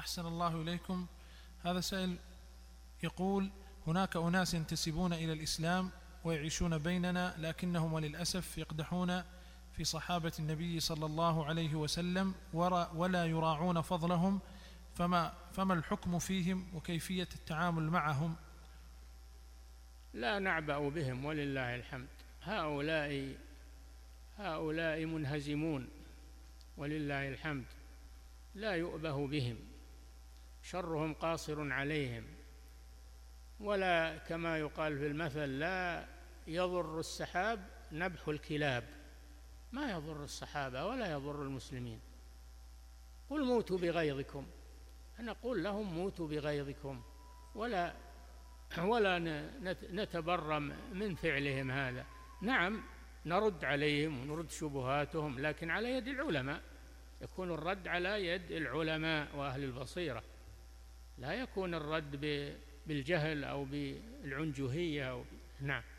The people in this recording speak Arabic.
أحسن الله إليكم. هذا سائل يقول: هناك أناس ينتسبون إلى الإسلام ويعيشون بيننا، لكنهم وللأسف يقدحون في صحابة النبي صلى الله عليه وسلم ولا يراعون فضلهم، فما الحكم فيهم وكيفية التعامل معهم؟ لا نعبأ بهم ولله الحمد. هؤلاء منهزمون ولله الحمد، لا يؤبه بهم، شرهم قاصر عليهم. ولا كما يقال في المثل: لا يضر السحاب نبح الكلاب. ما يضر الصحابة ولا يضر المسلمين. قل موتوا بغيظكم، نقول لهم موتوا بغيظكم، ولا نتبرم من فعلهم هذا. نعم نرد عليهم ونرد شبهاتهم، لكن على يد العلماء، يكون الرد على يد العلماء وأهل البصيرة، لا يكون الرد بالجهل أو بالعنجهية نعم.